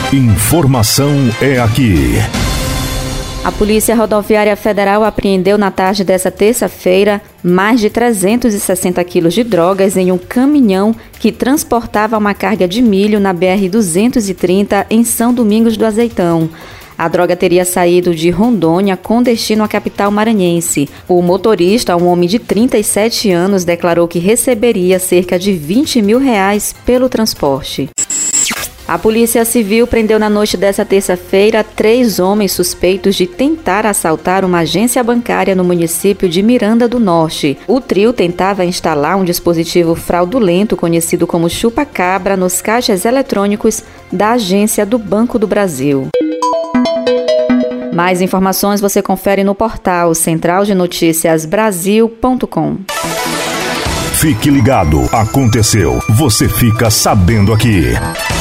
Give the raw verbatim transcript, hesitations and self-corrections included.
Informação é aqui. A Polícia Rodoviária Federal apreendeu na tarde desta terça-feira mais de trezentos e sessenta quilos de drogas em um caminhão que transportava uma carga de milho na B R duzentos e trinta em São Domingos do Azeitão. A droga teria saído de Rondônia com destino à capital maranhense. O motorista, um homem de trinta e sete anos, declarou que receberia cerca de vinte mil reais pelo transporte. A Polícia Civil prendeu na noite desta terça-feira três homens suspeitos de tentar assaltar uma agência bancária no município de Miranda do Norte. O trio tentava instalar um dispositivo fraudulento conhecido como chupa-cabra nos caixas eletrônicos da agência do Banco do Brasil. Mais informações você confere no portal central de notícias brasil ponto com. Fique ligado, aconteceu, você fica sabendo aqui.